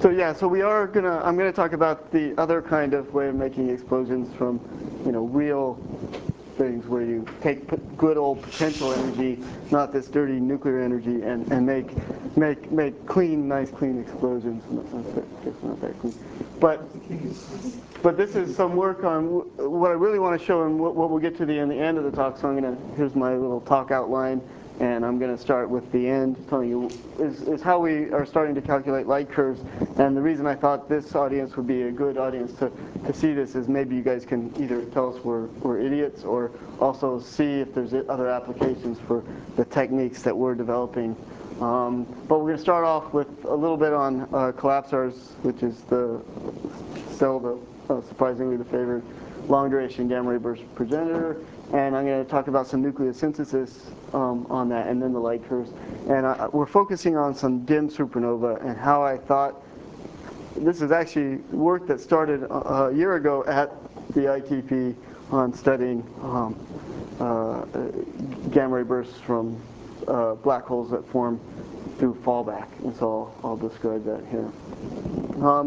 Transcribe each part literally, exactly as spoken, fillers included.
So yeah, so we are gonna, I'm gonna talk about the other kind of way of making explosions from, you know, real things where you take good old potential energy, not this dirty nuclear energy, and, and make make make clean, nice, clean explosions. Not that, not that clean. But but this is some work on what I really want to show, and what, what we'll get to the in the end of the talk. So I'm gonna here's my little talk outline. And I'm going to start with the end, telling you is, is how we are starting to calculate light curves. And the reason I thought this audience would be a good audience to, to see this is maybe you guys can either tell us we're, we're idiots, or also see if there's other applications for the techniques that we're developing. Um, but we're going to start off with a little bit on uh, collapsars, which is the still the uh, surprisingly the favored long duration gamma ray burst progenitor. And I'm going to talk about some nucleosynthesis um, on that, and then the light curves. And I, we're focusing on some dim supernova and how I thought, this is actually work that started a, a year ago at the I T P on studying um, uh, gamma ray bursts from uh, black holes that form through fallback. And so I'll, I'll describe that here. Um,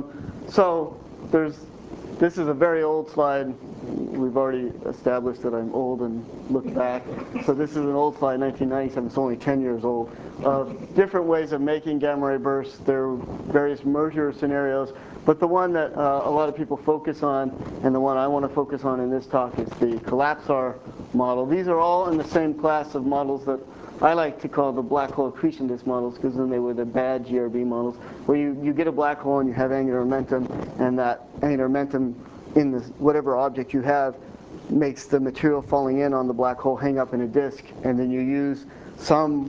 so there's This is a very old slide. We've already established that I'm old and look back. So this is an old slide, nineteen ninety-seven, it's only ten years old, of different ways of making gamma ray bursts. There are various merger scenarios, but the one that uh, a lot of people focus on, and the one I want to focus on in this talk, is the collapsar model. These are all in the same class of models that I like to call the black hole accretion disk models, because then they were the bad G R B models, where you, you get a black hole and you have angular momentum, and that angular momentum in the, whatever object you have makes the material falling in on the black hole hang up in a disk, and then you use some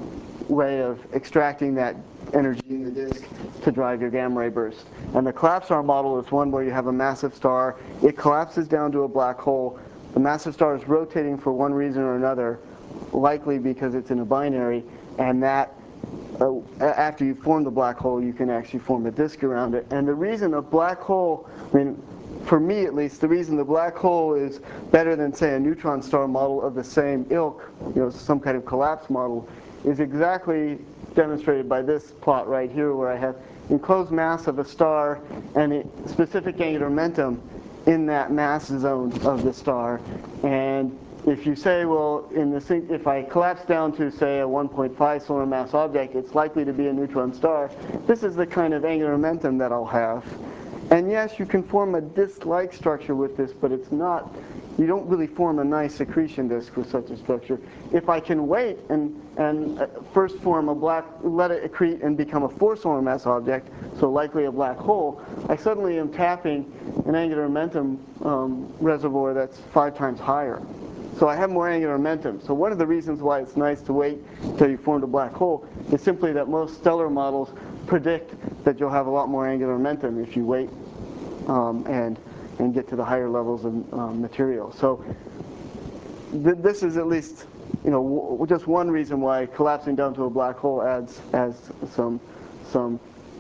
way of extracting that energy in the disk to drive your gamma ray burst. And the collapsar model is one where you have a massive star, it collapses down to a black hole, the massive star is rotating for one reason or another, likely because it's in a binary, and that uh, after you form the black hole, you can actually form a disk around it. And the reason a black hole, I mean, for me at least, the reason the black hole is better than, say, a neutron star model of the same ilk, you know, some kind of collapse model, is exactly demonstrated by this plot right here, where I have enclosed mass of a star and a specific angular momentum in that mass zone of the star. And if you say, well, in the if I collapse down to, say, a one point five solar mass object, it's likely to be a neutron star, this is the kind of angular momentum that I'll have. And yes, you can form a disk-like structure with this, but it's not, you don't really form a nice accretion disk with such a structure. If I can wait and, and first form a black, let it accrete and become a four solar mass object, so likely a black hole, I suddenly am tapping an angular momentum um, reservoir that's five times higher. So I have more angular momentum. So one of the reasons why it's nice to wait until you formed a black hole is simply that most stellar models predict that you'll have a lot more angular momentum if you wait um, and and get to the higher levels of um, material. So th this is at least, you know, w just one reason why collapsing down to a black hole adds adds some some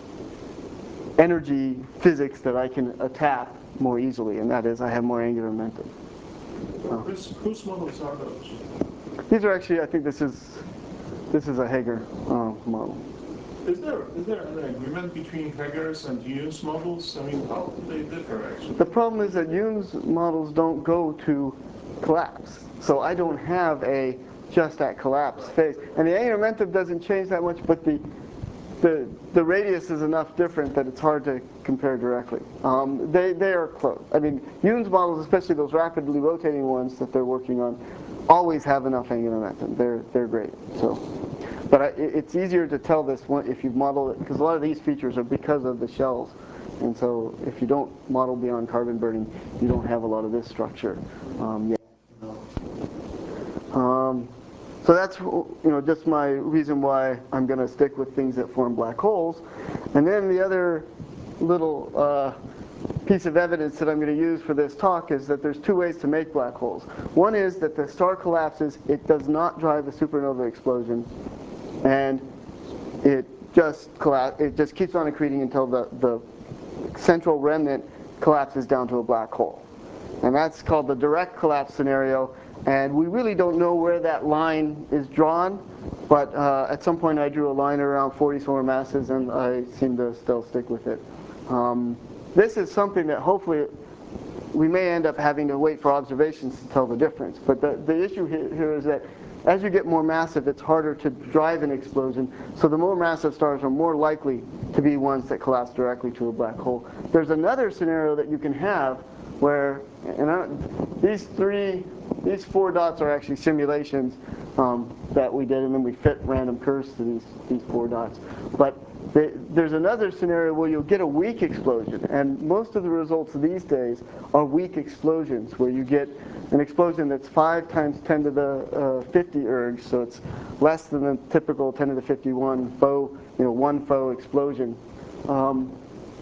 energy physics that I can uh, tap more easily, and that is I have more angular momentum. Uh, whose, whose models are those? These are actually, I think this is this is a Hager uh, model. Is there is there an agreement between Hager's and Yoon's models? I mean, how do they differ actually? The problem is that Yoon's models don't go to collapse, so I don't have a just at collapse phase, and the angular momentum doesn't change that much, but the the the radius is enough different that it's hard to compare directly. Um, they they are close. I mean, Yoon's models, especially those rapidly rotating ones that they're working on, always have enough angular momentum. They're they're great. So, but I, it's easier to tell this one if you've modeled it, because a lot of these features are because of the shells, and so if you don't model beyond carbon burning, you don't have a lot of this structure um, yet. Um, So that's, you know, just my reason why I'm going to stick with things that form black holes. And then the other little uh, piece of evidence that I'm going to use for this talk is that there's two ways to make black holes. One is that the star collapses, it does not drive a supernova explosion, and it just collapse, it just keeps on accreting until the, the central remnant collapses down to a black hole. And that's called the direct collapse scenario. And we really don't know where that line is drawn, but uh, at some point I drew a line around forty solar masses, and I seem to still stick with it. Um, this is something that hopefully we may end up having to wait for observations to tell the difference. But the, the issue here, here is that as you get more massive, it's harder to drive an explosion. So the more massive stars are more likely to be ones that collapse directly to a black hole. There's another scenario that you can have where, and I, these three, these four dots are actually simulations um, that we did, and then we fit random curves to these, these four dots. But the, there's another scenario where you'll get a weak explosion, and most of the results these days are weak explosions, where you get an explosion that's five times ten to the uh, fifty ergs, so it's less than the typical ten to the fifty-one faux, you know, one faux explosion. Um,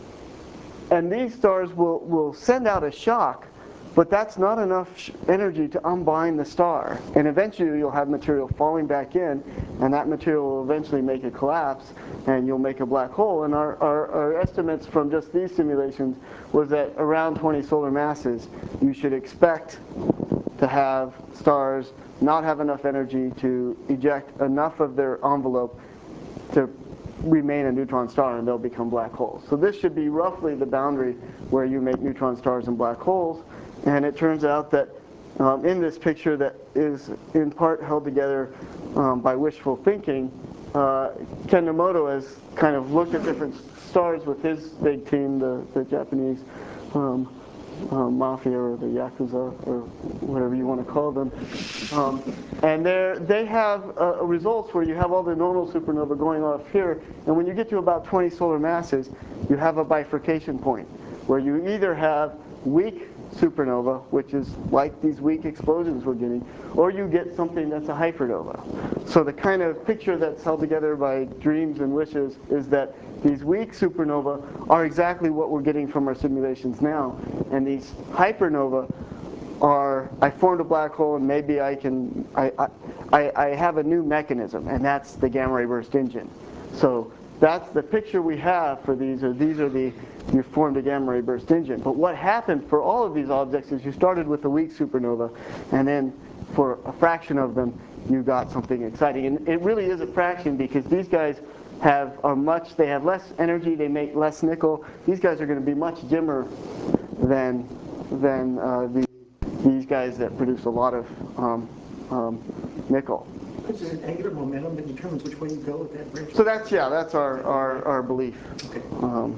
and these stars will, will send out a shock, but that's not enough sh energy to unbind the star. And eventually you'll have material falling back in, and that material will eventually make a collapse, and you'll make a black hole. And our, our, our estimates from just these simulations was that around twenty solar masses, you should expect to have stars not have enough energy to eject enough of their envelope to remain a neutron star, and they'll become black holes. So this should be roughly the boundary where you make neutron stars and black holes. And it turns out that um, in this picture that is in part held together um, by wishful thinking, uh, Ken Nomoto has kind of looked at different stars with his big team, the, the Japanese um, uh, mafia or the Yakuza or whatever you want to call them. Um, and they have uh, results where you have all the normal supernova going off here, and when you get to about twenty solar masses, you have a bifurcation point where you either have weak supernova, which is like these weak explosions we're getting, or you get something that's a hypernova. So the kind of picture that's held together by dreams and wishes is that these weak supernova are exactly what we're getting from our simulations now, and these hypernova are, I formed a black hole and maybe I can, I, I, I have a new mechanism, and that's the gamma ray burst engine. So that's the picture we have for these, or these are the, you formed a gamma ray burst engine. But what happened for all of these objects is you started with a weak supernova, and then for a fraction of them, you got something exciting. And it really is a fraction, because these guys have, are much, they have less energy, they make less nickel. These guys are going to be much dimmer than, than uh, the, these guys that produce a lot of um, um, nickel. Is there an angular momentum that determines which way you go with that branch? So that's, yeah, that's our, our, our belief. Okay. Um,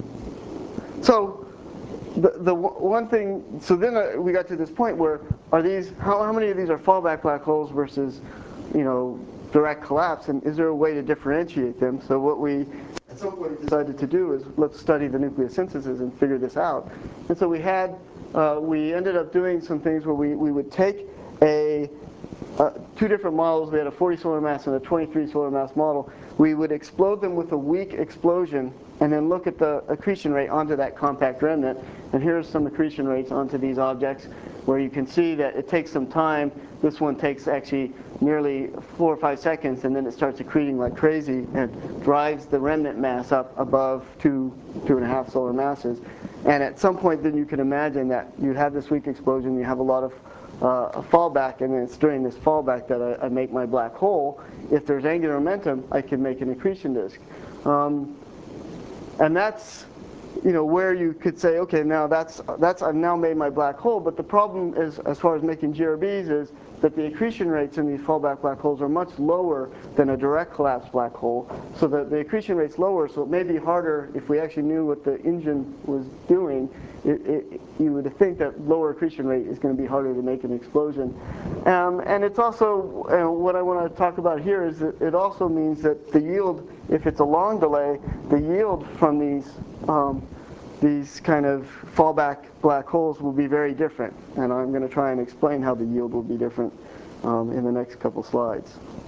so the, the one thing, so then uh, we got to this point where are these, how, how many of these are fallback black holes versus, you know, direct collapse, and is there a way to differentiate them? So what we at some point decided to do is let's study the nucleosynthesis and figure this out. And so we had, uh, we ended up doing some things where we, we would take a Uh, two different models. We had a forty solar mass and a twenty-three solar mass model. We would explode them with a weak explosion and then look at the accretion rate onto that compact remnant. And here's some accretion rates onto these objects where you can see that it takes some time. This one takes actually nearly four or five seconds, and then it starts accreting like crazy and drives the remnant mass up above two, two and a half solar masses. And at some point then you can imagine that you have this weak explosion, you have a lot of Uh, a fallback, and it's during this fallback that I, I make my black hole. If there's angular momentum, I can make an accretion disk. Um, and that's, you know, where you could say, okay, now that's, that's, I've now made my black hole, but the problem is, as far as making G R Bs, is that the accretion rates in these fallback black holes are much lower than a direct collapse black hole. So that the accretion rate's lower, so it may be harder if we actually knew what the engine was doing. It, it, you would think that lower accretion rate is going to be harder to make an explosion. Um, and it's also, uh, what I want to talk about here is that it also means that the yield, if it's a long delay, the yield from these um, these kind of fallback black holes will be very different. And I'm going to try and explain how the yield will be different um, in the next couple slides.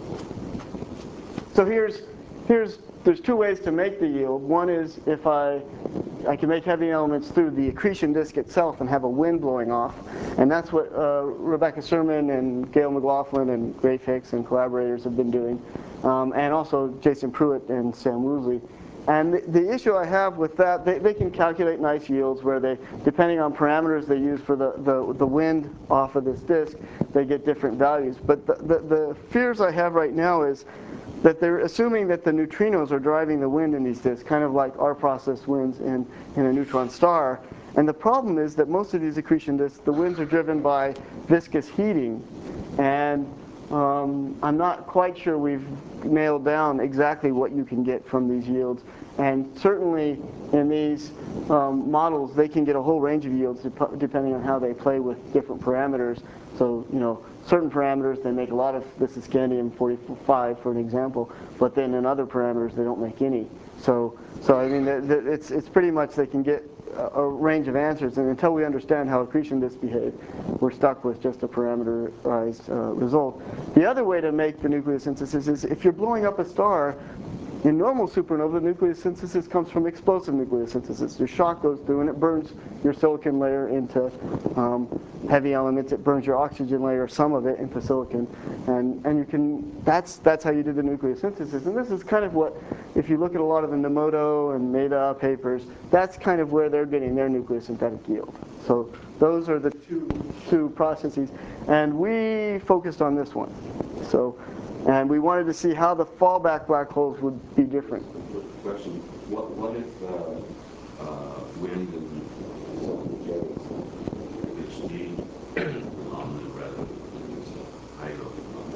So here's, here's, there's two ways to make the yield. One is if I, I can make heavy elements through the accretion disk itself and have a wind blowing off. And that's what uh, Rebecca Sermon and Gail McLaughlin and Ray Hicks and collaborators have been doing. Um, and also Jason Pruitt and Sam Woosley. And the, the issue I have with that, they, they can calculate nice yields where they, depending on parameters they use for the, the, the wind off of this disk, they get different values. But the, the, the fears I have right now is that they're assuming that the neutrinos are driving the wind in these disks, kind of like our process winds in, in a neutron star. And the problem is that most of these accretion disks, the winds are driven by viscous heating. And um, I'm not quite sure we've nailed down exactly what you can get from these yields. And certainly in these um, models, they can get a whole range of yields dep depending on how they play with different parameters. So, you know, certain parameters, they make a lot of, this is scandium forty-five for an example, but then in other parameters, they don't make any. So, so I mean, the, the, it's, it's pretty much they can get a, a range of answers, and until we understand how accretion disks behave, we're stuck with just a parameterized uh, result. The other way to make the nucleosynthesis is if you're blowing up a star, in normal supernova, nucleosynthesis comes from explosive nucleosynthesis. Your shock goes through and it burns your silicon layer into um, heavy elements. It burns your oxygen layer, some of it, into silicon. And, and you can, that's, that's how you do the nucleosynthesis. And this is kind of what, if you look at a lot of the Nomoto and Maida papers, that's kind of where they're getting their nucleosynthetic yield. So those are the two, two processes. And we focused on this one. So. And we wanted to see how the fallback black holes would be different. Question: What what if uh, uh, wind and subjects H D um, rather than hydro?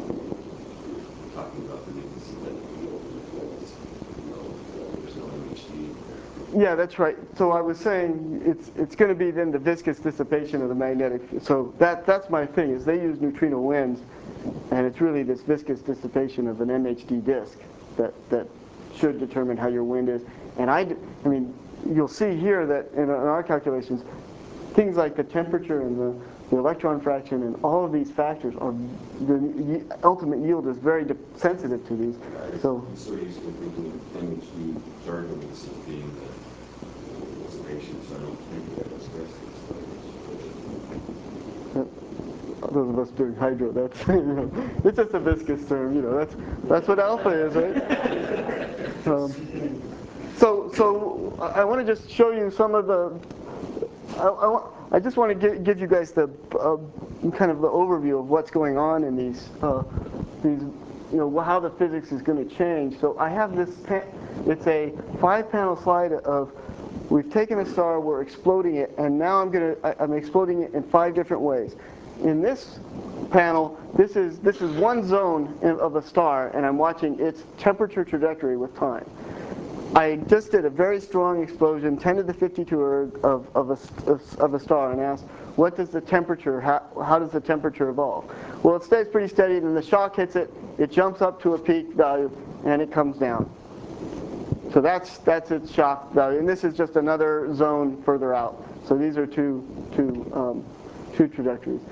Um, talking about the nucleosynthetic field, you know, there's no M H D there. Yeah, that's right. So I was saying it's it's going to be then the viscous dissipation of the magnetic. So that that's my thing is they use neutrino winds. And it's really this viscous dissipation of an M H D disk that, that should determine how your wind is. And I, I mean, you'll see here that in our calculations, things like the temperature and the, the electron fraction and all of these factors are, the ultimate yield is very sensitive to these. So, so you're thinking M H D jargon is being the dissipation, so I don't think that was viscous. Those of us doing hydro, that's, you know, it's just a viscous term, you know, that's, that's what alpha is, right? Um, so, so I want to just show you some of the, I, I, I just want to give, give you guys the, uh, kind of the overview of what's going on in these, uh, these, you know, how the physics is going to change. So I have this, it's a five panel slide of, we've taken a star, we're exploding it, and now I'm going to, I'm exploding it in five different ways. In this panel, this is, this is one zone of a star, and I'm watching its temperature trajectory with time. I just did a very strong explosion, ten to the fifty-two erg of, of, a, of a star, and asked, what does the temperature, how, how does the temperature evolve? Well, it stays pretty steady, and the shock hits it, it jumps up to a peak value, and it comes down. So that's, that's its shock value, and this is just another zone further out. So these are two, two, um, two trajectories.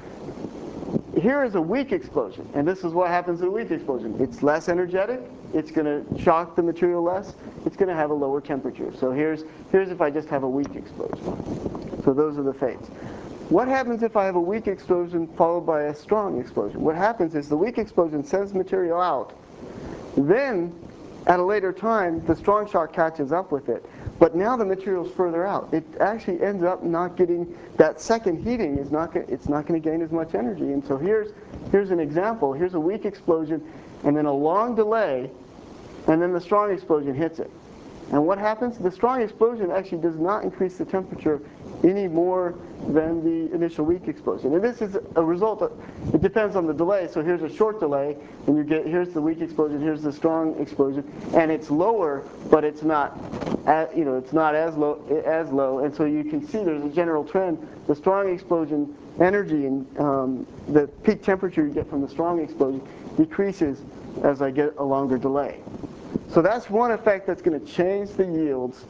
Here is a weak explosion, and this is what happens in a weak explosion. It's less energetic, it's going to shock the material less, it's going to have a lower temperature. So here's, here's if I just have a weak explosion. So those are the fates. What happens if I have a weak explosion followed by a strong explosion? What happens is the weak explosion sends material out. Then, at a later time, the strong shock catches up with it. But now the material's further out. It actually ends up not getting, that second heating is not, it's not going to gain as much energy. And so here's, here's an example. Here's a weak explosion, and then a long delay, and then the strong explosion hits it. And what happens? The strong explosion actually does not increase the temperature any more than the initial weak explosion. And this is a result of, it depends on the delay. So here's a short delay, and you get, here's the weak explosion, here's the strong explosion, and it's lower, but it's not, at, you know, it's not as low, as low. And so you can see there's a general trend. The strong explosion energy and um, the peak temperature you get from the strong explosion decreases as I get a longer delay. So that's one effect that's going to change the yields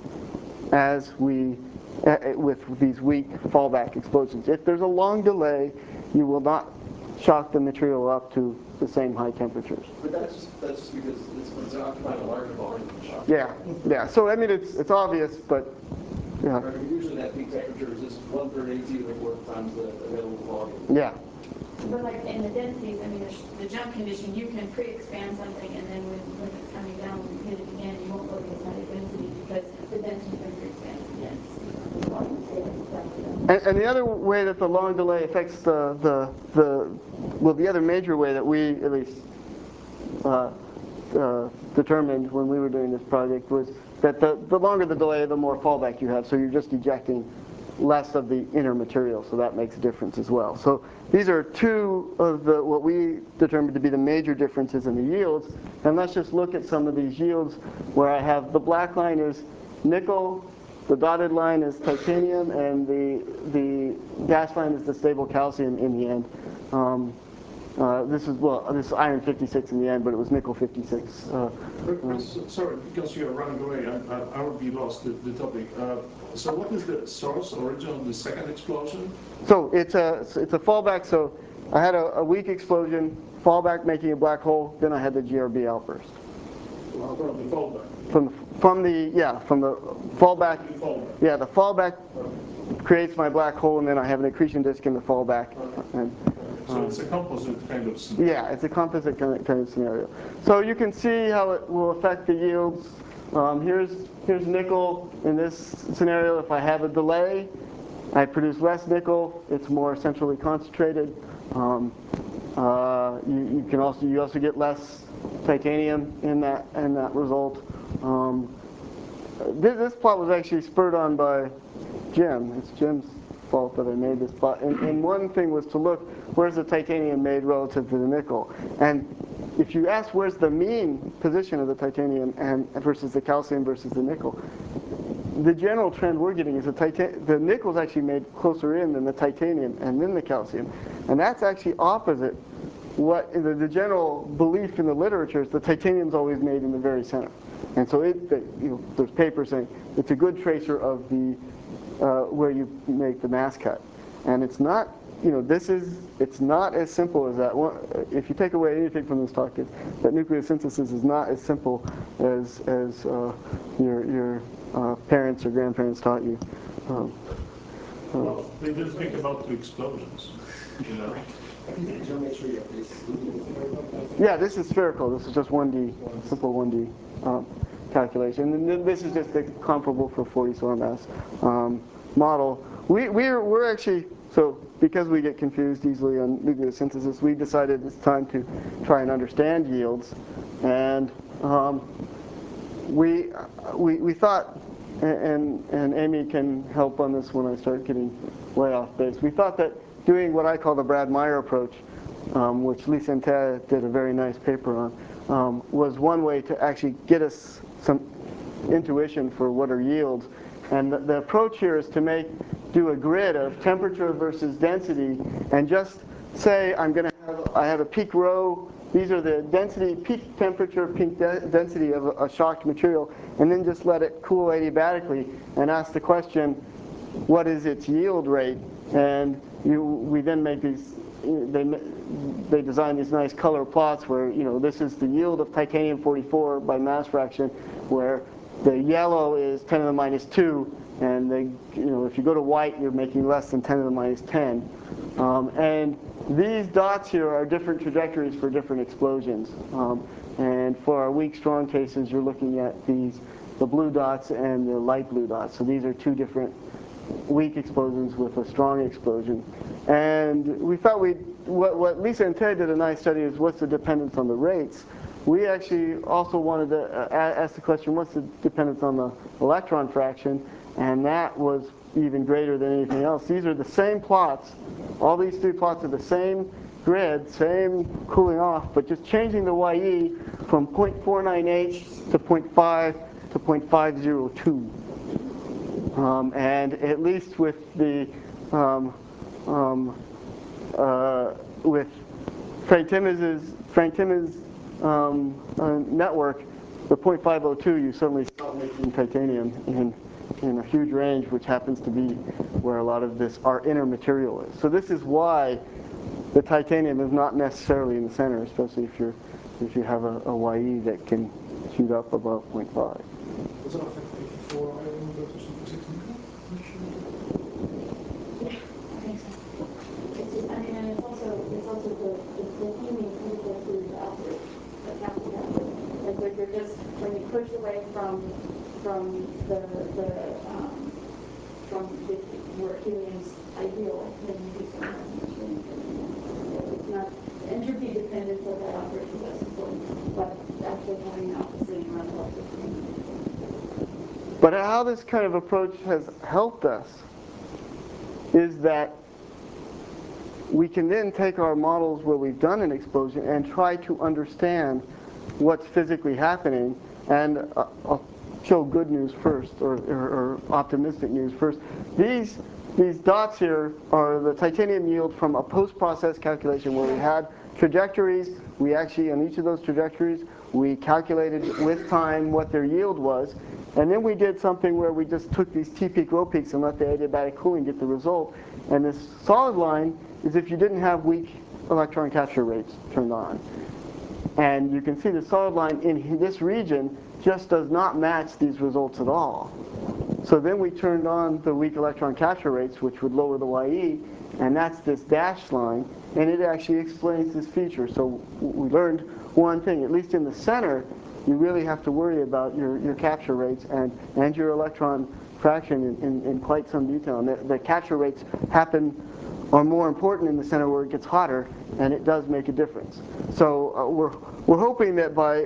as we, uh, with these weak fallback explosions. If there's a long delay, you will not shock the material up to the same high temperatures. But that's just, that's just because it's, it's occupying a larger volume than shock. Yeah, yeah. So I mean, it's it's obvious, but yeah. Right, usually that peak temperature is just one third A T or four times the available volume. Yeah. But like in the densities, I mean, the, the jump condition, you can pre-expand something, and then when, when it's coming down, when you hit it again, you won't go to its high density. because the density factor expands again. And, and the other way that the long delay affects the, the, the, well, the other major way that we at least uh, uh, determined when we were doing this project was that the, the longer the delay, the more fallback you have. So you're just ejecting less of the inner material, so that makes a difference as well. So these are two of the what we determined to be the major differences in the yields. And let's just look at some of these yields where I have the black line is nickel, the dotted line is titanium, and the the dashed line is the stable calcium in the end. Um, uh, this is well, this is iron fifty-six in the end, but it was nickel fifty-six. Uh, But- but s- Sorry, because you are running away, I, I, I would be lost the, the topic. Uh, so what is the source, origin of the second explosion? So it's a it's a fallback. So I had a, a weak explosion, fallback making a black hole. Then I had the G R B outburst. Well, from the fallback. From from the yeah from the fallback. The fallback. Yeah, the fallback creates my black hole, and then I have an accretion disk in the fallback. And, So it's a composite kind of scenario. yeah, it's a composite kind of, kind of scenario. So you can see how it will affect the yields. Um, here's here's nickel in this scenario. If I have a delay, I produce less nickel. It's more centrally concentrated. Um, uh, you, you can also you also get less titanium in that in that result. Um, this, this plot was actually spurred on by Jim. It's Jim's fault that I made this plot. And, and one thing was to look, where's the titanium made relative to the nickel? And if you ask where's the mean position of the titanium and versus the calcium versus the nickel, the general trend we're getting is the, titan the nickel is actually made closer in than the titanium and then the calcium. And that's actually opposite what the, the general belief in the literature is the titanium's always made in the very center. And so it, the, you know, there's papers saying it's a good tracer of the uh, where you make the mass cut. And it's not, you know, this is, it's not as simple as that. One, if you take away anything from this talk, is that nucleosynthesis is not as simple as, as uh, your, your uh, parents or grandparents taught you. Um, uh, Well, they didn't think about the explosions, you know. Yeah, this is spherical. This is just one D, simple one D um, calculation. And then this is just the comparable for forty solar mass um, model. We, we're, we're actually, so because we get confused easily on nucleosynthesis, we decided it's time to try and understand yields. And um, we, we, we thought, and, and Amy can help on this when I start getting way off base, we thought that doing what I call the Brad Meyer approach, um, which Lee Santerre did a very nice paper on, um, was one way to actually get us some intuition for what are yields. And the, the approach here is to make, do a grid of temperature versus density, and just say I'm going to have, I have a peak rho, these are the density, peak temperature, peak de density of a, a shocked material, and then just let it cool adiabatically and ask the question, what is its yield rate? And you, we then make these, they, they design these nice color plots where, you know, this is the yield of titanium forty-four by mass fraction, where the yellow is ten to the minus two, and they, you know, if you go to white, you're making less than ten to the minus ten. Um, and these dots here are different trajectories for different explosions. Um, and for our weak strong cases, you're looking at these, the blue dots and the light blue dots. So these are two different weak explosions with a strong explosion. And we thought we, what, what Lisa and Ted did a nice study is what's the dependence on the rates. We actually also wanted to uh, ask the question, what's the dependence on the electron fraction? And that was even greater than anything else. These are the same plots. All these three plots are the same grid, same cooling off, but just changing the Y E from zero point four nine eight to zero point five to zero point five zero two. Um, and at least with the um, um, uh, with Frank Timmons' Frank Timmons um, uh, network, the zero point five zero two, you suddenly start making titanium in in a huge range, which happens to be where a lot of this our inner material is. So this is why the titanium is not necessarily in the center, especially if you're if you have a, a Y E that can shoot up above zero point five. Does that affect eighty-four iron versus sixty nickel? Yeah, I think so. It's just, I mean, and it's also, it's also the, the titanium indicates the outbreak, the capital outbreak. Like when you're just, when you push away from from the, the, um, from the, where helium's ideal, then you do some more engineering. So it's not, the entropy dependence of that operation is less important, but actually having out the same run helps with the. But how this kind of approach has helped us is that we can then take our models where we've done an explosion and try to understand what's physically happening. And uh, I'll show good news first, or, or, or optimistic news first. These, these dots here are the titanium yield from a post-process calculation where we had trajectories. We actually, on each of those trajectories, we calculated with time what their yield was. And then we did something where we just took these T-peak, rho-peaks and let the adiabatic cooling get the result. And this solid line is if you didn't have weak electron capture rates turned on. And you can see the solid line in this region just does not match these results at all. So then we turned on the weak electron capture rates, which would lower the Y E, and that's this dashed line, and it actually explains this feature. So we learned one thing, at least in the center, you really have to worry about your, your capture rates and, and your electron fraction in, in, in quite some detail. And the, the capture rates happen, are more important in the center where it gets hotter, and it does make a difference. So uh, we're, we're hoping that by,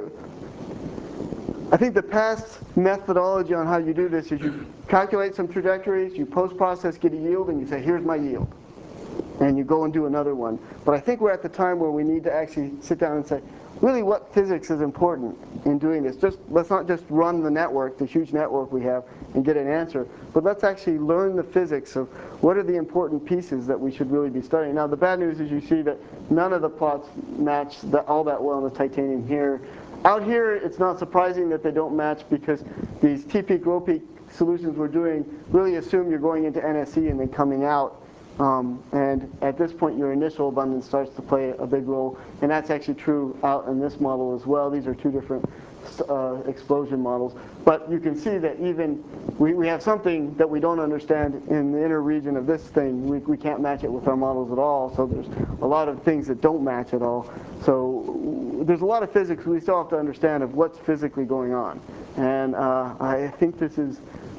I think the past methodology on how you do this is you calculate some trajectories, you post-process, get a yield, and you say, here's my yield. And you go and do another one. But I think we're at the time where we need to actually sit down and say, really what physics is important in doing this? Just, let's not just run the network, the huge network we have, and get an answer, but let's actually learn the physics of what are the important pieces that we should really be studying. Now the bad news is you see that none of the plots match the, all that well in the titanium here. Out here, it's not surprising that they don't match because these T-peak, rho-peak solutions we're doing really assume you're going into N S E and then coming out. Um, and at this point, your initial abundance starts to play a big role. And that's actually true out in this model as well. These are two different uh, explosion models. But you can see that even we, we have something that we don't understand in the inner region of this thing. We, we can't match it with our models at all. So there's a lot of things that don't match at all. So there's a lot of physics we still have to understand of what's physically going on. And uh, I think this is,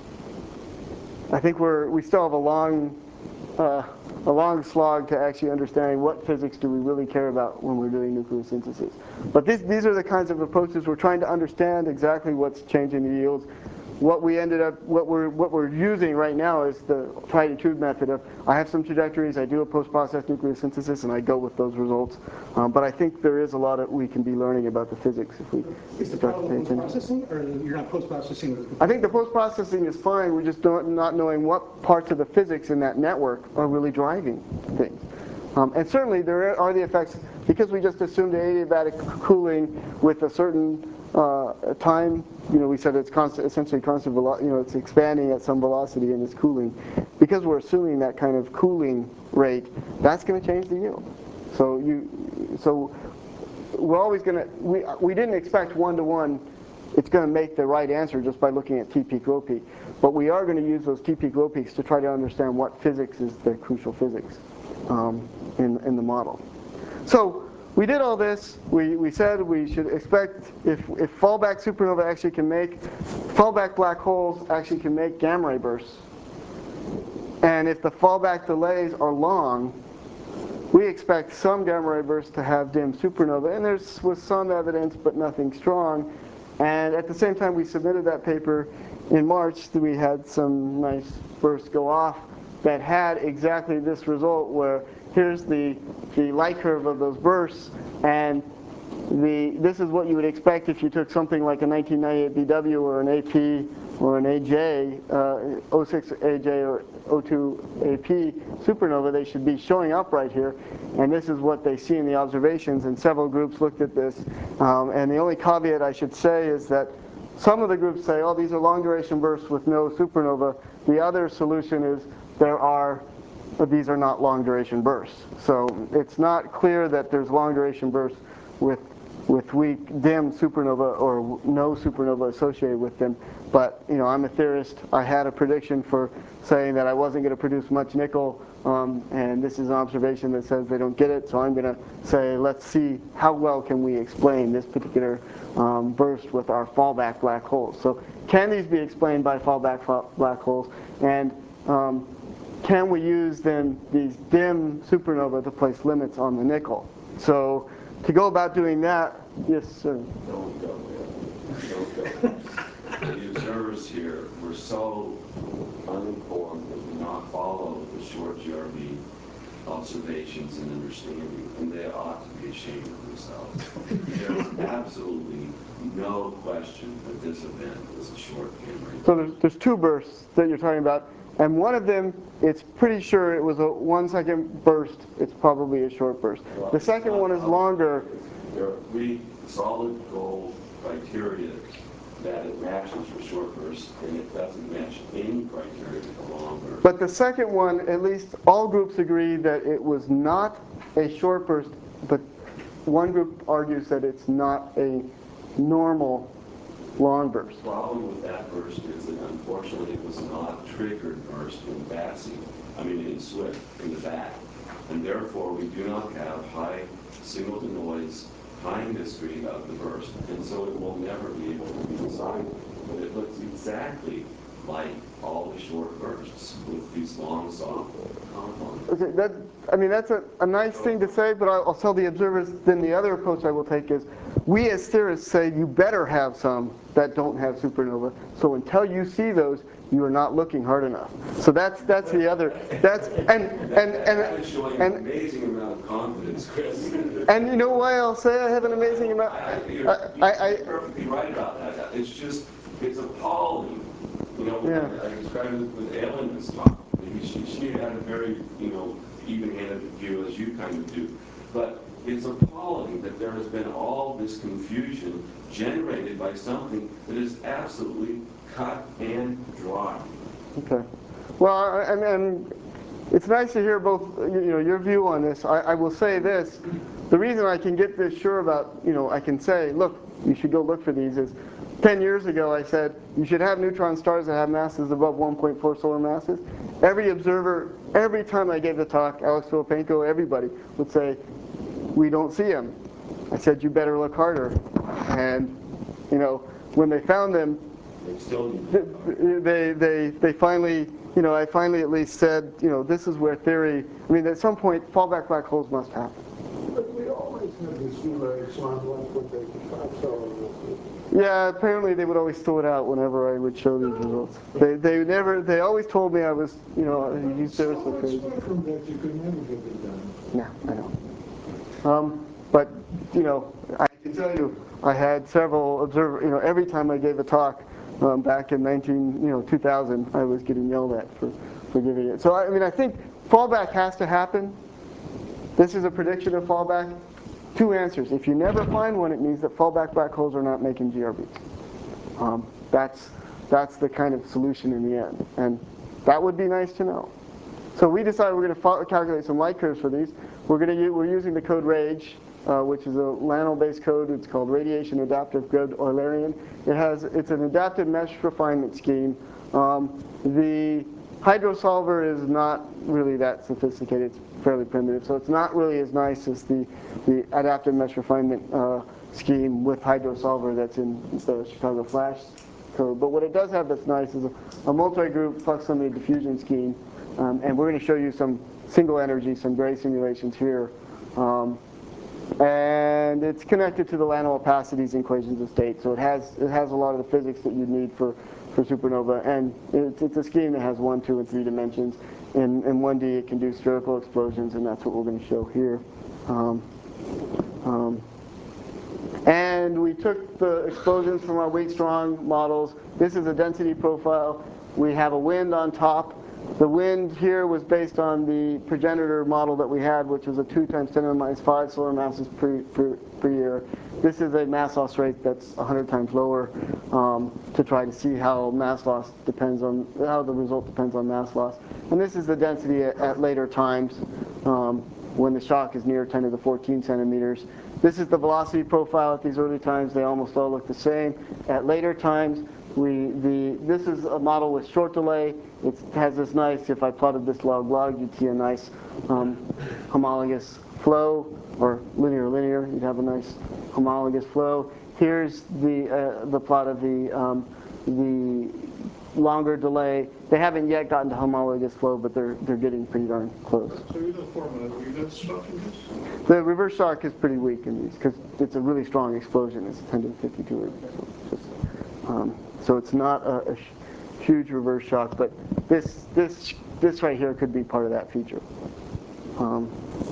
I think we're, we still have a long Uh, a long slog to actually understanding what physics do we really care about when we're doing nucleosynthesis. But this, these are the kinds of approaches we're trying to understand exactly what's changing the yields. What we ended up, what we're what we're using right now is the tried and true method of I have some trajectories, I do a post-process nucleosynthesis, and I go with those results. Um, but I think there is a lot that we can be learning about the physics if we Is the start to pay problem attention. post-processing, or you're not post-processing? I think the post-processing is fine. We're just don't, not knowing what parts of the physics in that network are really driving things. Um, and certainly there are the effects, because we just assumed adiabatic cooling with a certain uh, time, you know, we said it's constant, essentially constant velocity, you know, it's expanding at some velocity and it's cooling. Because we're assuming that kind of cooling rate, that's going to change the yield. So you, so we're always going to, we, we didn't expect one-to-one it's going to make the right answer just by looking at T-peak, rho-peak. But we are going to use those T-peak, rho-peaks to try to understand what physics is the crucial physics um, in, in the model. So we did all this. We, we said we should expect if, if fallback supernova actually can make, fallback black holes actually can make gamma ray bursts. And if the fallback delays are long, we expect some gamma ray bursts to have dim supernova. And there was some evidence, but nothing strong. And at the same time we submitted that paper in March, we had some nice bursts go off that had exactly this result where here's the, the light curve of those bursts, and the, this is what you would expect if you took something like a nineteen ninety-eight B W or an A P or an A J, uh, O six A J or O two A P supernova. They should be showing up right here, and this is what they see in the observations, and several groups looked at this. Um, and the only caveat I should say is that some of the groups say, oh, these are long duration bursts with no supernova. The other solution is there are, but these are not long duration bursts. So it's not clear that there's long duration bursts with with weak, dim supernova or no supernova associated with them. But you know, I'm a theorist. I had a prediction for saying that I wasn't going to produce much nickel, um, and this is an observation that says they don't get it. So I'm going to say, let's see how well can we explain this particular um, burst with our fallback black holes. So can these be explained by fallback fa black holes? And um, can we use then these dim supernova to place limits on the nickel? So to go about doing that, yes, sir. Don't go there. Don't go there. The observers here were so uninformed and did not follow the short G R B observations and understanding, and they ought to be ashamed of themselves. There's absolutely no question that this event was a short gamma. So there's, there's two bursts that you're talking about, and one of them, it's pretty sure it was a one second burst. It's probably a short burst. Well, the second one is uh, longer. There are three solid gold criteria that it matches for short bursts, and it doesn't match any criteria for long bursts. But the second one, at least all groups agree that it was not a short burst, but one group argues that it's not a normal long burst. The problem with that burst is that unfortunately it was not triggered burst in BASI, I mean in SWIFT, in the back. And therefore we do not have high signal to noise time history of the burst, and so it will never be able to be decided. But it looks exactly like all the short bursts with these long soft components. Okay, that, I mean, that's a, a nice thing to say, but I'll, I'll tell the observers, then the other approach I will take is, we as theorists say you better have some that don't have supernova, so until you see those, you are not looking hard enough. So that's that's the other, that's, and, and, and, That is showing an and, amazing amount of confidence, Chris. and you know why I'll say I have an amazing amount? I, I, you're, I, I, you're perfectly right about that. It's just, it's appalling. You know, Yeah. I, I described it with Ellen in this talk. She, she had a very, you know, even-handed view as you kind of do. But it's appalling that there has been all this confusion generated by something that is absolutely cut and dry. Okay. Well, I, I mean, it's nice to hear both, you know, your view on this. I, I will say this: the reason I can get this sure about, you know, I can say, look, you should go look for these is, ten years ago I said you should have neutron stars that have masses above one point four solar masses. Every observer, every time I gave the talk, Alex Filipenko, everybody would say, we don't see them. I said, you better look harder. And, you know, when they found them, They still need they, they, they finally, you know, I finally at least said, you know, this is where theory, I mean, at some point, fallback black holes must happen. But we always had the Sula Epsilon ones with the five solar masses. Yeah, apparently they would always throw it out whenever I would show these results. They, they never, they always told me I was, you know, you So seriously much crazy. work from that you could never get it done. Yeah, I know. Um, but, you know, I can tell you, I had several observer, you know, every time I gave a talk um, back in nineteen, you know, two thousand, I was getting yelled at for, for giving it. So, I mean, I think fallback has to happen. This is a prediction of fallback. Two answers. If you never find one, it means that fallback black holes are not making G R Bs. Um, that's, that's the kind of solution in the end. And that would be nice to know. So we decided we're going to calculate some light curves for these. We're going to we're using the code RAGE, uh, which is a LANL-based code. It's called Radiation Adaptive Grid Eulerian. It has it's an adaptive mesh refinement scheme. Um, the hydrosolver is not really that sophisticated. It's fairly primitive, so it's not really as nice as the the adaptive mesh refinement uh, scheme with hydrosolver that's in the Chicago Flash code. But what it does have that's nice is a, a multi-group proximity diffusion scheme. Um, and we're going to show you some single energy, some gray simulations here. Um, and it's connected to the LANL opacities and equations of state. So it has it has a lot of the physics that you need for, for supernova. And it's, it's a scheme that has one, two, and three dimensions. In, in one D, it can do spherical explosions, and that's what we're going to show here. Um, um, and we took the explosions from our Weak-Strong models. This is a density profile. We have a wind on top. The wind here was based on the progenitor model that we had, which was a two times ten to the minus five solar masses per, per, per year. This is a mass loss rate that's one hundred times lower um, to try to see how mass loss depends on, how the result depends on mass loss. And this is the density at, at later times. Um, when the shock is near ten to the fourteen centimeters. This is the velocity profile at these early times. They almost all look the same. At later times, we the this is a model with short delay. It has this nice, if I plotted this log-log, you'd see a nice um, homologous flow, or linear-linear. You'd have a nice homologous flow. Here's the uh, the plot of the um, the longer delay. They haven't yet gotten to homologous flow, but they're they're getting pretty darn close. So you don't form a reverse shock in this? The reverse shock is pretty weak in these because it's a really strong explosion. It's ten to the fifty-two. Um, so it's not a, a huge reverse shock, but this this this right here could be part of that feature. Um,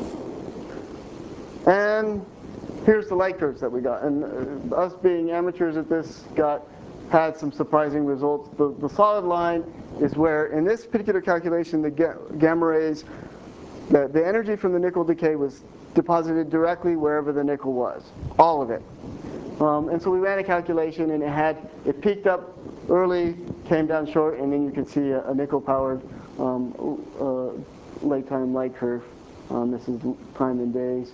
and here's the light curves that we got. And uh, us being amateurs at this got had some surprising results. The, the solid line is where, in this particular calculation, the ga gamma rays, the, the energy from the nickel decay was deposited directly wherever the nickel was, all of it. Um, and so we ran a calculation, and it had it peaked up early, came down short, and then you can see a, a nickel-powered um, uh, late time light curve. Um, this is time in days.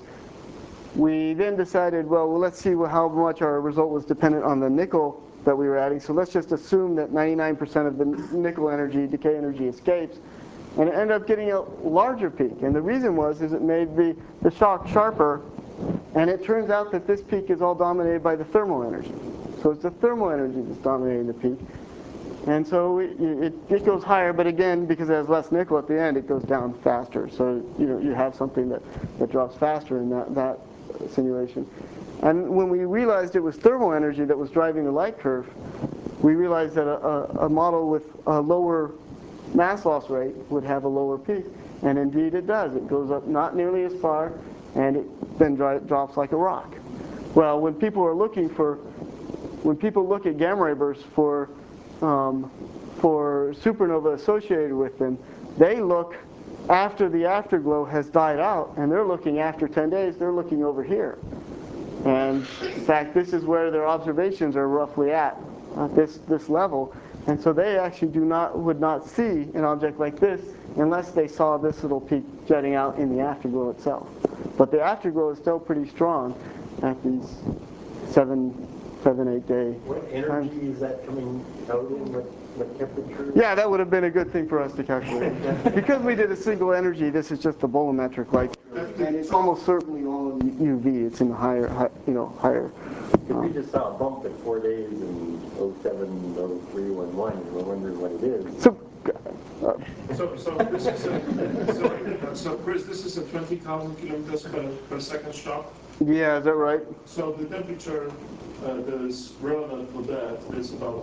We then decided, well, well let's see how much our result was dependent on the nickel that we were adding. So let's just assume that ninety-nine percent of the nickel energy, decay energy, escapes, and it ended up getting a larger peak. And the reason was is it made the, the shock sharper, and it turns out that this peak is all dominated by the thermal energy. So it's the thermal energy that's dominating the peak. And so it, it, it goes higher, but again, because it has less nickel at the end, it goes down faster. So you know you have something that, that drops faster in that, that simulation. And when we realized it was thermal energy that was driving the light curve, we realized that a, a, a model with a lower mass loss rate would have a lower peak. And indeed it does. It goes up not nearly as far, and it then dry, drops like a rock. Well, when people are looking for, when people look at gamma ray bursts for, um, for supernova associated with them, they look after the afterglow has died out, and they're looking after ten days, they're looking over here. And in fact, this is where their observations are roughly at, at this, this level. And so they actually do not, would not see an object like this unless they saw this little peak jutting out in the afterglow itself. But the afterglow is still pretty strong at these seven, seven, eight day What energy times. is that coming out in? What, what temperature? Yeah, that would have been a good thing for us to calculate. Because we did a single energy, this is just a bolometric light. And it's almost certainly all U V. It's in the higher, high, you know, higher. If we just saw a bump at four days in oh seven, oh three, oh one, we're wondering what it is. So, uh, So, so this is a, so, so Chris, this is a twenty thousand kilometers per, per second shock. yeah, is that right? So the temperature uh, that is relevant for that is about,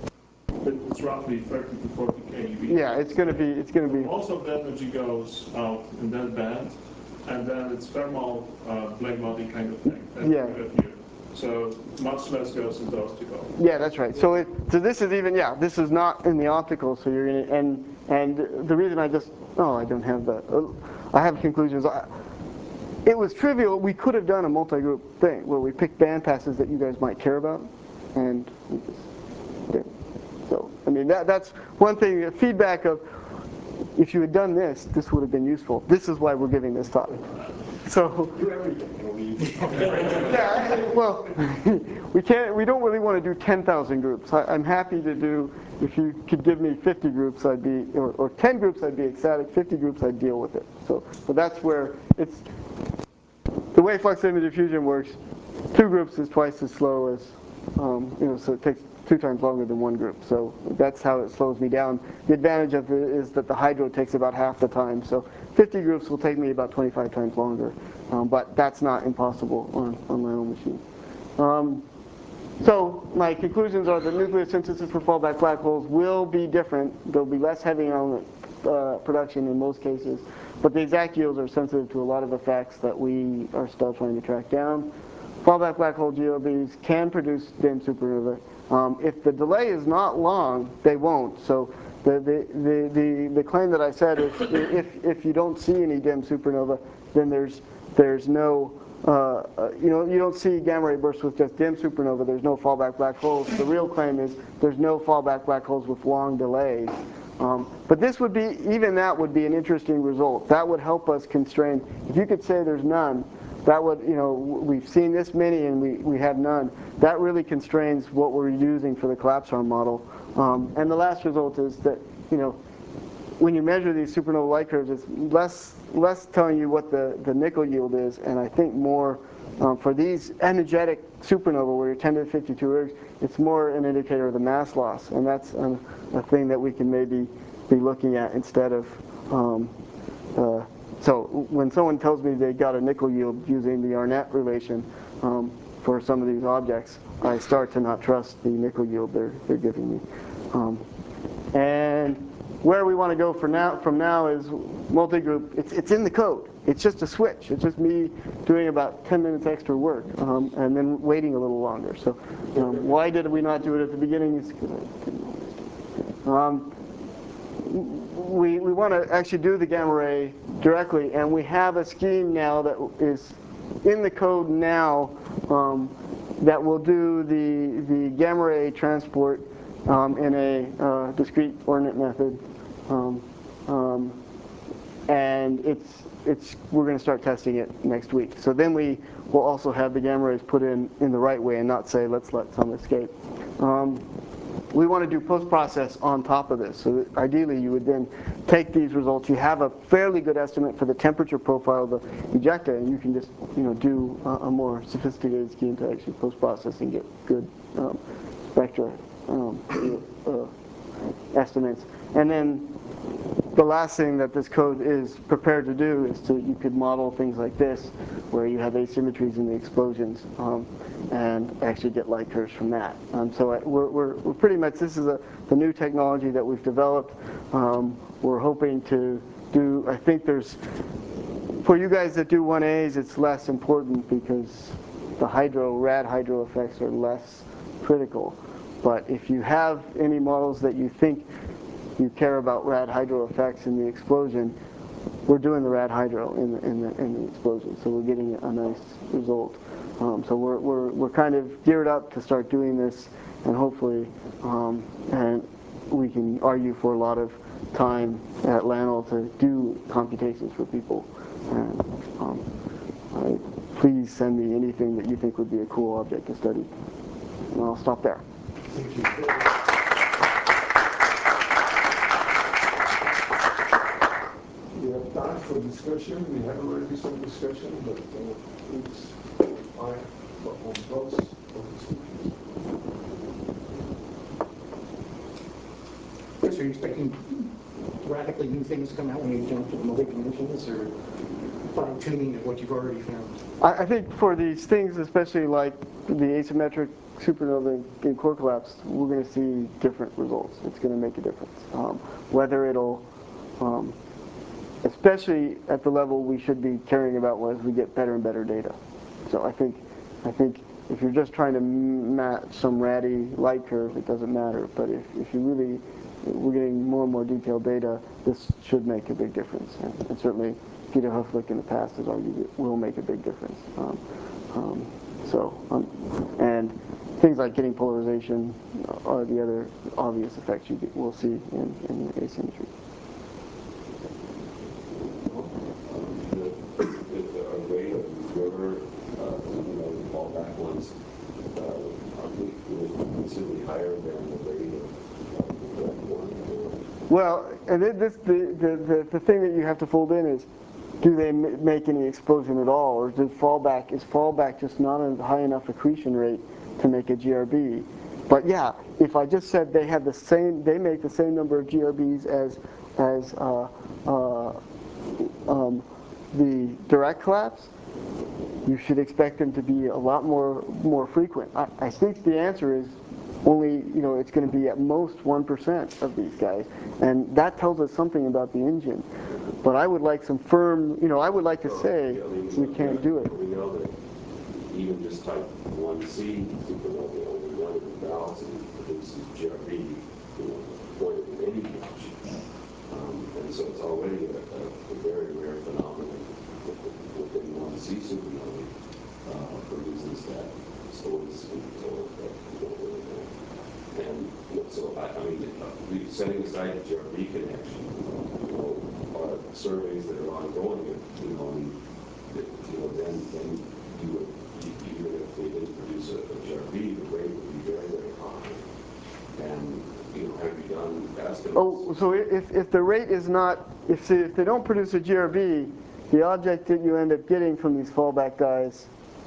it's roughly thirty to forty keV. Yeah, it's going to be, it's going to be. Most of the energy goes out in that band, and then it's thermal uh, black body kind of thing. That Yeah. we have here. So much less goes in those to go. Yeah, that's right. So it, so this is even, yeah, this is not in the optical. So you're going to, and and the reason I just, oh, I don't have that. Uh, I have conclusions. I, it was trivial. We could have done a multi-group thing where we picked band passes that you guys might care about, and we just did. So I mean, that that's one thing. Feedback of, if you had done this, this would have been useful. This is why we're giving this talk. So. Do everything. Yeah, well, we can't. We don't really want to do ten thousand groups. I, I'm happy to do. If you could give me fifty groups, I'd be, or, or ten groups, I'd be ecstatic. fifty groups, I'd deal with it. So, so that's where it's. The way flux image diffusion works, two groups is twice as slow as, um, you know, so it takes two times longer than one group. So that's how it slows me down. The advantage of it is that the hydro takes about half the time. So fifty groups will take me about twenty-five times longer. Um, but that's not impossible on, on my own machine. Um, so my conclusions are that nuclear synthesis for fallback black holes will be different. They'll be less heavy on uh, production in most cases. But the exact yields are sensitive to a lot of effects that we are still trying to track down. Fallback black hole G O Bs can produce dim supernovae. Um, if the delay is not long, they won't. So the, the, the, the, the claim that I said is if, if you don't see any dim supernova, then there's, there's no, uh, uh, you know, you don't see gamma ray bursts with just dim supernova, there's no fallback black holes. The real claim is there's no fallback black holes with long delays. Um, but this would be, even that would be an interesting result. That would help us constrain. If you could say there's none, that would, you know, we've seen this many and we, we have none. That really constrains what we're using for the collapse arm model. Um, and the last result is that, you know, when you measure these supernova light curves, it's less less telling you what the, the nickel yield is, and I think more um, for these energetic supernova where you're ten to the fifty-two ergs, it's more an indicator of the mass loss, and that's um, a thing that we can maybe be looking at instead of. Um, uh, so when someone tells me they got a nickel yield using the Arnett relation um, for some of these objects, I start to not trust the nickel yield they're they're giving me, um, and. Where we want to go for now, from now is multi-group. It's, it's in the code. It's just a switch. It's just me doing about ten minutes extra work um, and then waiting a little longer. So um, why did we not do it at the beginning? It's because I didn't know. Um, we we want to actually do the gamma ray directly, and we have a scheme now that is in the code now um, that will do the, the gamma ray transport Um, in a uh, discrete ordinate method, um, um, and it's it's we're going to start testing it next week. So then we will also have the gamma rays put in in the right way and not say let's let some escape. Um, we want to do post-process on top of this. So ideally, you would then take these results. You have a fairly good estimate for the temperature profile of the ejecta, and you can just you know do a, a more sophisticated scheme to actually post-process and get good um, spectra. Um, uh, estimates. And then the last thing that this code is prepared to do is to, you could model things like this, where you have asymmetries in the explosions, um, and actually get light curves from that. Um, so I, we're, we're, we're pretty much, this is a, the new technology that we've developed. Um, we're hoping to do, I think there's, for you guys that do one A's, it's less important because the hydro, rad hydro effects are less critical. But if you have any models that you think you care about rad hydro effects in the explosion, we're doing the rad hydro in the, in the, in the explosion, so we're getting a nice result. Um, so we're, we're, we're kind of geared up to start doing this, and hopefully um, and we can argue for a lot of time at LANL to do computations for people. And um, I, please send me anything that you think would be a cool object to study. And I'll stop there. Thank you. We have time for discussion. We had already some discussion, but uh, please, I, on both of the speakers. Chris, are you expecting radically new things to come out when you jump to the multi-dimensions, or fine-tuning of what you've already found? I, I think for these things, especially like the asymmetric supernova in core collapse, we're going to see different results. It's going to make a difference. Um, whether it'll, um, especially at the level we should be caring about as we get better and better data. So I think, I think if you're just trying to match some ratty light curve, it doesn't matter. But if, if you really, we're getting more and more detailed data, this should make a big difference. And, and certainly Peter Hufflick in the past has argued it will make a big difference. Um, um, so, um, and things like getting polarization are the other obvious effects you get, we'll see in, in the asymmetry. The, the array of observer, uh, you know, fallback ones, uh, are we considerably higher than the rate of uh, direct one? Well, and this, the, the, the, the thing that you have to fold in is, do they m make any explosion at all, or does fallback, is fallback just not a high enough accretion rate to make a G R B? But yeah, if I just said they have the same, they make the same number of G R Bs as as uh, uh, um, the direct collapse, you should expect them to be a lot more more frequent. I, I think the answer is only, you know, it's going to be at most one percent of these guys, and that tells us something about the engine. But I would like some firm, you know, I would like to say Yeah, I mean, we can't do it. We know that even just type one C supernova, only one in a thousand produces G R B, you know, pointed in any direction. Um, and so it's already a, a, a very rare phenomenon within one C supernova uh, for reasons that stories can be told that we don't really know. And so, I, I mean, uh, setting aside the G R B connection, surveys that are ongoing, you know, and, you know, then, then you would, e- even if they didn't produce a, a G R B, the rate would be very, very high. And, you know, have you done estimates? Oh, so if, if the rate is not, if, see, if they don't produce a G R B, the object that you end up getting from these fallback guys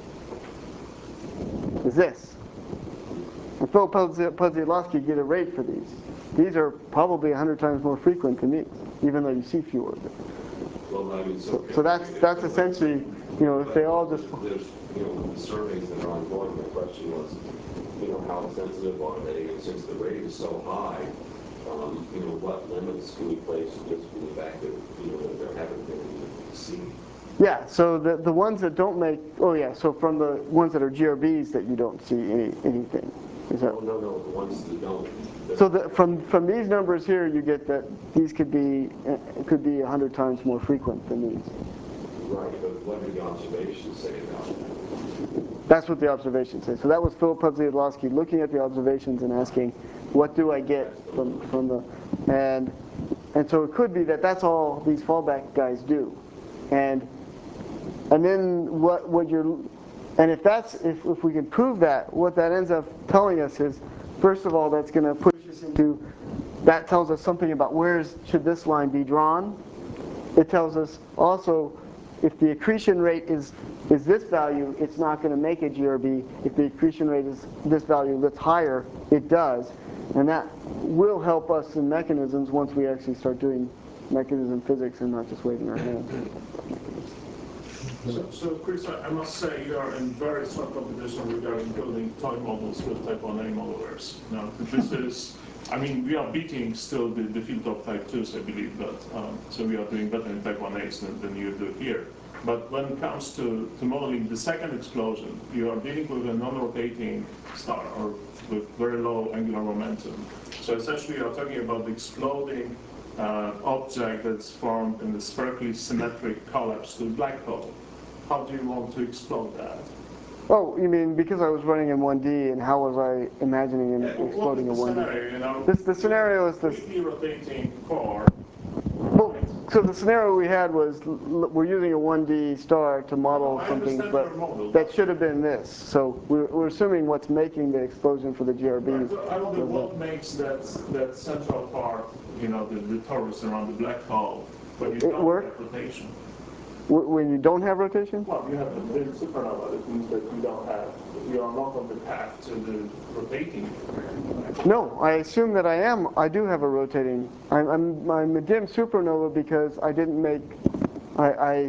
is this. And Philip Podsiadlovsky get a rate for these. These are probably a hundred times more frequent than these, even though you see fewer of them. Well, I mean, So, so that's that's essentially, you know, if they all just. There's, you know, the surveys that are ongoing, the question was, you know, how sensitive are they? And since the rate is so high, um, you know, what limits can we place just from the fact that, you know, that there haven't been any seen? Yeah, so the the ones that don't make, oh yeah, so from the ones that are G R Bs that you don't see any anything. Is that? No, no, no, the ones that don't. So the, from from these numbers here, you get that these could be uh, could be a hundred times more frequent than these. Right, but what do the observations say about that? That's what the observations say. So that was Philip Podsiadlovsky looking at the observations and asking, what do I get from from the, and and so it could be that that's all these fallback guys do, and and then what what you're, and if that's if if we can prove that, what that ends up telling us is, first of all, that's going to push us into, that tells us something about where is, should this line be drawn. It tells us also if the accretion rate is is this value, it's not going to make a G R B. If the accretion rate is this value that's higher, it does. And that will help us in mechanisms once we actually start doing mechanism physics and not just waving our hands. So, so Chris, I I must say you are in very strong competition regarding building toy models with type one A modelers. Now, this is, I mean, we are beating still the, the field of type twos, I believe, but um, so we are doing better in type one A's than, than you do here. But when it comes to, to modeling the second explosion, you are dealing with a non-rotating star or with very low angular momentum. So essentially, you are talking about the exploding uh, object that's formed in the spherically symmetric collapse to a black hole. How do you want to explode that? Oh, you mean because I was running in one D, and how was I imagining him Yeah, exploding in what one is the D? scenario, you know? This, the scenario is this. Completely rotating core. Well, so the scenario we had was l- l- we're using a one D star to model I something, understand but your model. that should have been this. So we're, we're assuming what's making the explosion for the G R B. Right, so I wonder what makes that that central part, you know, the, the torus around the black hole, when you It don't work? have rotation. W- When you don't have rotation? Well, you have a big supernova. That means that you don't have, you are not on the path to the rotating. Right? No, I assume that I am. I do have a rotating. I'm, I'm, I'm a dim supernova because I didn't make. I, I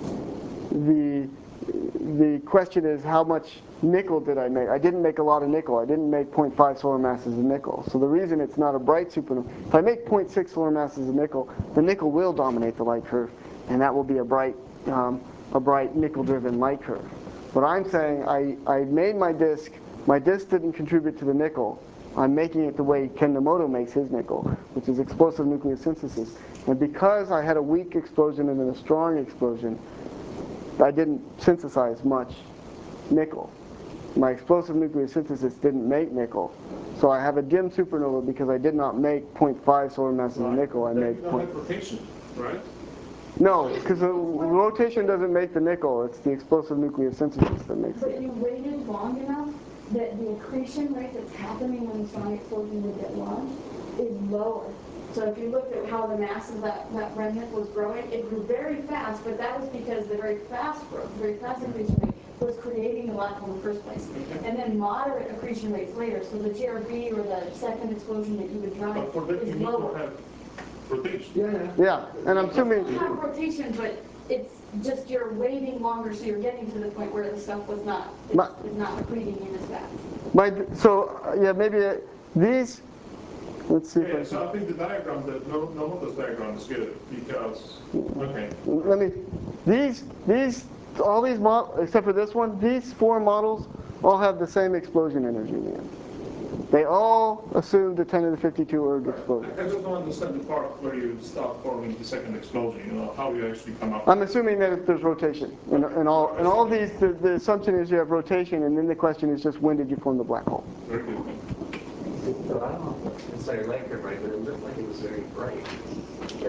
the the question is how much nickel did I make? I didn't make a lot of nickel. I didn't make zero point five solar masses of nickel. So the reason it's not a bright supernova, if I make zero point six solar masses of nickel, the nickel will dominate the light curve, and that will be a bright um, a bright nickel-driven light curve. But I'm saying I, I made my disk. My disk didn't contribute to the nickel. I'm making it the way Ken Nomoto makes his nickel, which is explosive nucleosynthesis. And because I had a weak explosion and then a strong explosion, I didn't synthesize much nickel. My explosive nucleosynthesis didn't make nickel. So I have a dim supernova because I did not make zero point five solar masses of nickel. I Then made you don't point. have rotation, right? No, because the rotation doesn't make the nickel. It's the explosive nucleosynthesis that makes But it. you waited long enough that the accretion rate that's happening when the strong explosion would get launched is lower. So if you looked at how the mass of that, that remnant was growing, it grew very fast, but that was because the very fast growth, the very fast accretion rate was creating the black hole in the first place. Okay. And then moderate accretion rates later. So the G R B or the second explosion that you would drive But for that, you is need to lower. have rotation. Yeah, yeah. Yeah, and I'm You assuming. have rotation, but it's just you're waiting longer, so you're getting to the point where the stuff was not, is, My- is not accreting in as fast. My, so uh, yeah, maybe uh, these. Let's see if Yeah, I so I think the diagram, that no, Nomoto's diagram is good because, okay. Let me, these, these, all these models, except for this one, these four models all have the same explosion energy in the end. They all assumed a ten to the fifty-two erg explosion. I just don't understand the part where you start forming the second explosion, you know, how you actually come up. I'm assuming that there's rotation. In, in all, in all these, the, the assumption is you have rotation, and then the question is just when did you form the black hole? Very good. So I don't know if it's very light curve, right, but it looked like it was very bright. That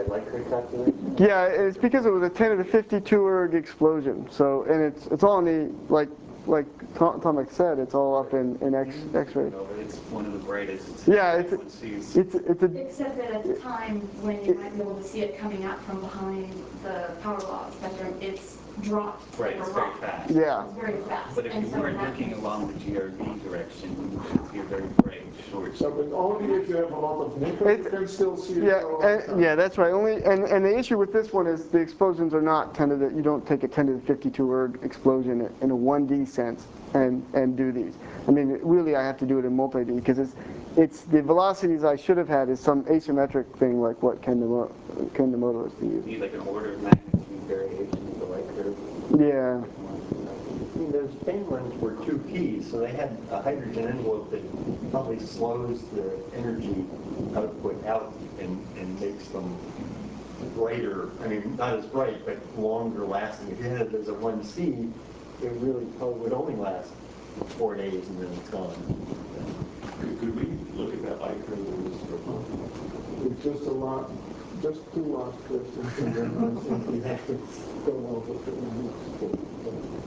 that Likert calculation? Yeah, it's because it was a ten to the fifty-two erg explosion. So, and it's it's all in the, like like Tom- Tomek said, it's all up in, in X X-rays. No, but it's one of the brightest Yeah, it's frequencies. it's it's a Except that at the time when you might be able to see it coming out from behind the power law spectrum, it's dropped. Right, like it's a very rock. fast. yeah. It's very fast. But if And you so weren't that looking makes- along the G R B direction, you should see a very bright short. So, but only if you have a lot of nickel, you It's- can still see it Yeah, for a long and, time. yeah, that's right. Only and, and the issue with this one is the explosions are not ten to the, you don't take a ten to the fifty-two erg explosion in a one D sense and and do these. I mean, really, I have to do it in multi-D because it's it's the velocities I should have had is some asymmetric thing like what Ken Nemo- Ken Nemoto is to You use. need like an order of magnitude variation of the Likert. Yeah, I mean, those Bain ones were two Ps, so they had a hydrogen envelope that probably slows the energy output out and, and makes them brighter. I mean, not as bright, but longer lasting. If you had it as a one C, it really probably would only last four days and then it's gone. Could could we look at that light curve in this for fun? It's just a lot, just two last questions, and then I think we have to go over to the next.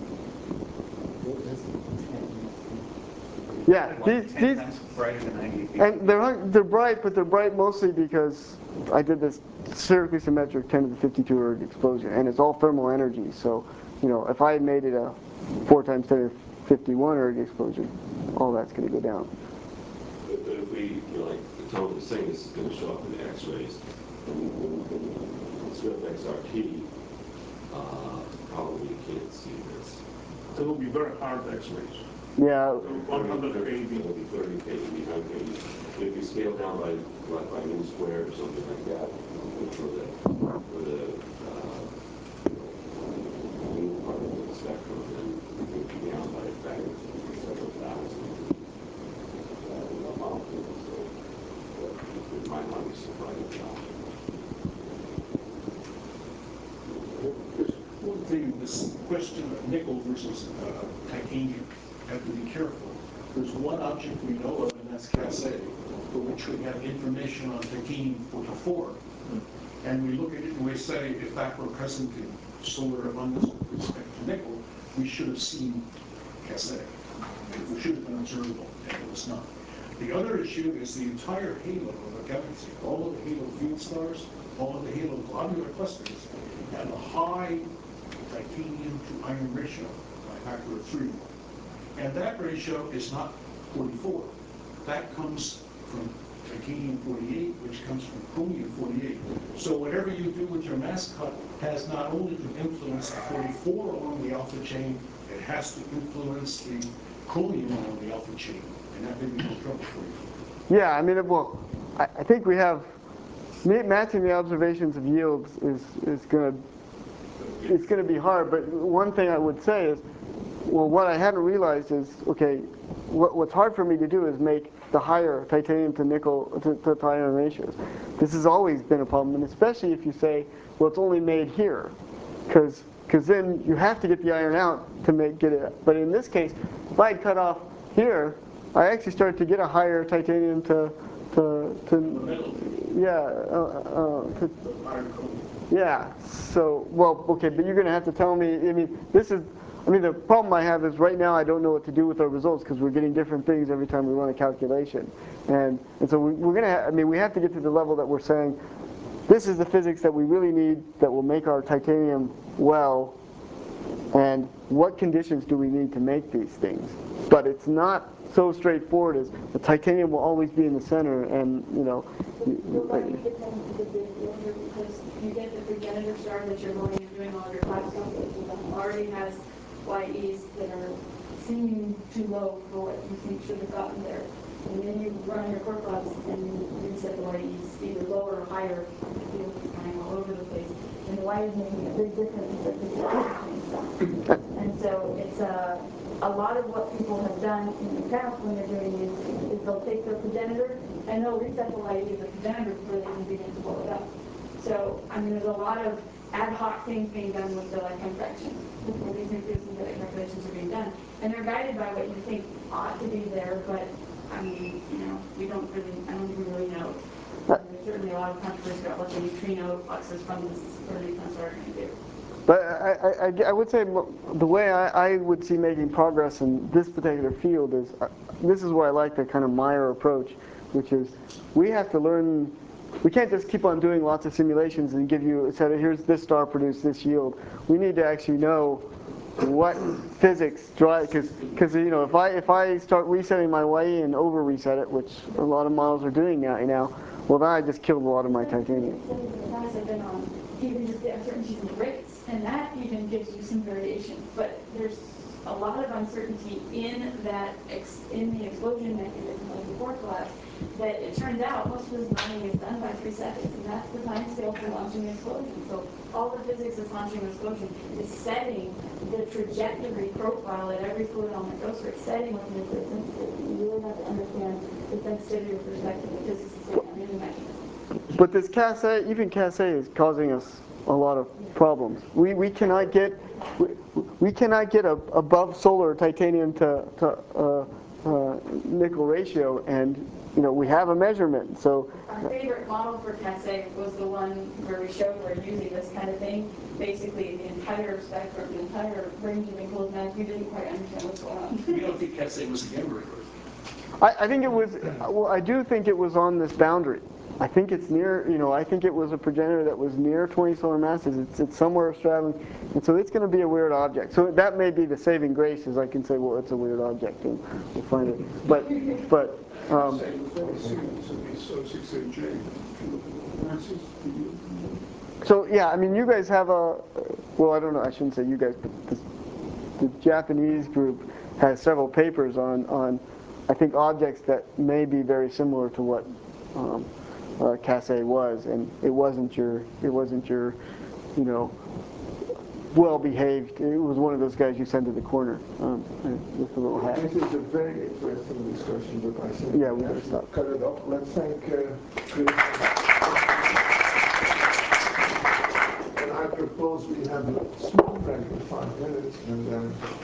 yeah. Like These ten these times brighter than ninety-eight. and they're hung- they're bright, but they're bright mostly because I did this spherically symmetric ten to the fifty-two erg explosion, and it's all thermal energy. So, you know, if I had made it a four times ten to the fifty-one erg explosion, all that's going to go down. But but if we, you know, like Tom was saying, this is going to show up in the X-rays. Swift X R T, uh, probably can't see this. So it'll be very hard X-rays. Yeah, one hundred eighty. It'll be thirty K, one hundred eighty. If you scale down by, by, by mean squared or something like that, for the, for the, uh, you know, mean part of the spectrum, then it would be down by a factor of several thousand. Uh, amount. So, uh, it might not be so bright at all. One thing, this question of nickel versus uh, titanium, have to be careful. There's one object we know of, and that's Casset, for which we have information on titanium forty-four. And we look at it and we say, if that were present in solar abundance with respect to nickel, we should have seen Casset. It should have been observable, and it was not. The other issue is the entire halo of a galaxy, all of the halo field stars, all of the halo globular clusters, have a high titanium to iron ratio by a factor of three. And that ratio is not forty-four. That comes from titanium forty-eight, which comes from chromium forty-eight. So whatever you do with your mass cut has not only to influence the forty-four along the alpha chain, it has to influence the chromium along the alpha chain. And that may be more trouble for you. yeah. I mean, well, I, I think we have ma- matching the observations of yields is is going to it's going to be hard. But one thing I would say is, well, what I hadn't realized is, okay, what, what's hard for me to do is make the higher titanium to nickel to, to iron ratios. This has always been a problem, and especially if you say, well, it's only made here, because because then you have to get the iron out to make get it. But in this case, if I had cut off here, I actually started to get a higher titanium to to to yeah uh, uh, to, yeah. So well, okay, but you're going to have to tell me. I mean, this is. I mean, the problem I have is right now I don't know what to do with our results because we're getting different things every time we run a calculation, and and so we, we're going to. I mean, we have to get to the level that we're saying, this is the physics that we really need that will make our titanium well, and what conditions do we need to make these things? But it's not so straightforward as the titanium will always be in the center, and you know. You'll likely get them to the big filter because you get the progenitor star that you're going and doing all your class calculations on already has Y Es that are seeming too low for what you think should have gotten there. And then you run your core class and you set the Y Es either lower or higher. The field is flying all over the place. And the Y is making a big difference that the change stuff. And so it's a, a lot of what people have done in the past when they're doing these is they'll take their progenitor and they'll reset the Y E of the progenitor before they can begin to blow it up. So, I mean, there's a lot of ad hoc things being done with the lifetime fraction before these nuclear synthetic calculations are being done. And they're guided by what you think ought to be there, but, I mean, you know, we don't really, I don't even really know. There's certainly a lot of controversy about what the neutrino fluxes from this early tensor are going to do. But I, I, I- I would say mo- the way I, I would see making progress in this particular field is, uh, this is where I like the kind of Meyer approach, which is we have to learn, we can't just keep on doing lots of simulations and give you a set of, here's this star produced this yield. We need to actually know what physics drive, because because you know if I if I start resetting my Y and over reset it, which a lot of models are doing now, now, well then I just killed a lot of my titanium. Even just the uncertainties in the rates, and that even gives you some variation. But there's a lot of uncertainty in that ex in the explosion mechanism of the core collapse. That it turns out most of this mining is done by three seconds, and that's the time scale for launching an explosion. So all the physics that's launching an explosion is setting the trajectory profile at every fluid element goes through. It's setting what the nuclear sensitivity. You really have to understand the sensitivity with respect to the physics that's going on in the mechanism. But this C A S A, even C A S A is causing us a lot of problems. We, we cannot get we, we cannot get a, above solar titanium to, to uh, uh, nickel ratio, and you know we have a measurement. So our favorite model for C A S A was the one where we showed we're using this kind of thing. Basically, the entire spectrum, the entire range of enclosed mass, we didn't quite understand what's going on. You don't think C A S A was a gamma ray? I, I think it was. Well, I do think it was on this boundary. I think it's near, you know, I think it was a progenitor that was near twenty solar masses. It's, it's somewhere straddling, and so it's going to be a weird object. So that may be the saving grace, is I can say, well, it's a weird object, and we'll find it. But, but. Um, so yeah, I mean, you guys have a, well, I don't know, I shouldn't say you guys, but this, the Japanese group has several papers on, on, I think, objects that may be very similar to what um, uh, C A S A was, and it wasn't your, it wasn't your, you know, well-behaved. It was one of those guys you send to the corner um, with a little hat. This is a very interesting discussion, but I think Yeah, we gotta stop. Cut it off. Let's thank uh, Chris. And I propose we have a small break for five minutes and then.